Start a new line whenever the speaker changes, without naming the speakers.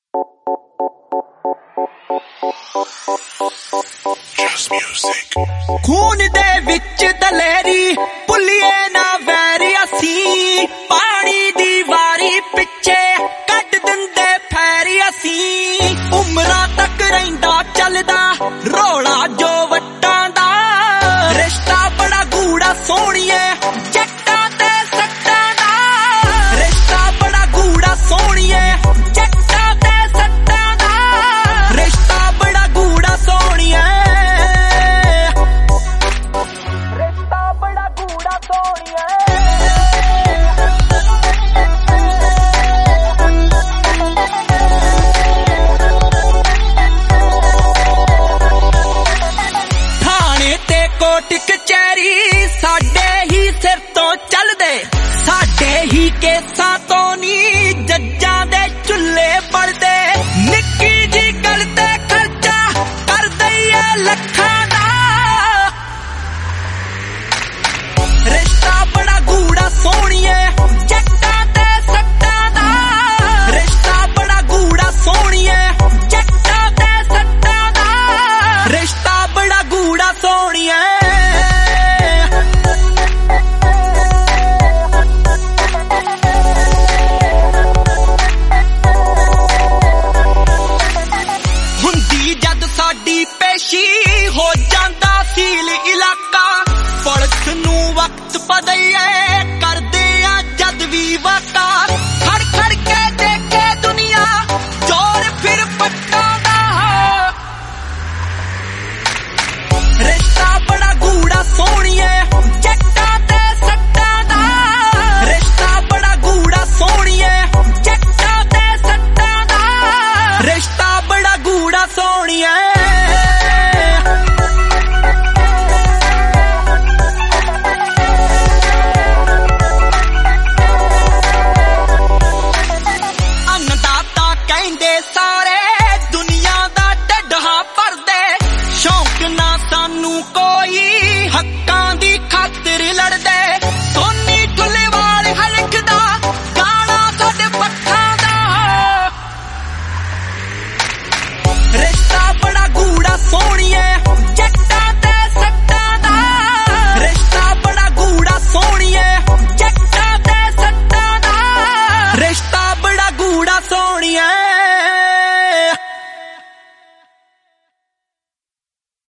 खून दे विच दलेरी भुलिए ना वैरी असी पानी दी वारी पिछे कट दिंदे फैरी असी उमरां तक रहिंदा चलदा रोला जो वट्टां दा रिश्ता बड़ा गूढ़ा सोहणीए जट्टां ते सट्टां दा रिश्ता बड़ा गूढ़ा सोहणीए जट्टां ते सट्टां दा रिश्ता बड़ा गूढ़ा सोहणीए कोट कचहरी साडे ही सिर तो चलदे साडे ही केसां तो नी जज्जां दे चुल्ले बलदे निक्की जी गल ते खर्चा कर दईए लखां दा रिश्ता बड़ा गूढ़ा सोहणीए जट्टां ते सट्टां दा रिश्ता बड़ा गूढ़ा सोहणीए जट्टां ते सट्टां दा रिश्ता बड़ा गूढ़ा सोहणीए जद साडी पेशी हो जांदा सील इलाका पुलिस नू वक्त पदईए करदे आ जद भी वाका खड़ खड़ के देखे दुनिया जोर फिर पट्टां दा रिश्ता बड़ा गूढ़ा सोहणीए जट्टां ते सट्टां दा रिश्ता बड़ा गूढ़ा सोहणीए जट्टां ते सट्टां दा रिश्ता बड़ा गूढ़ा सोहणीए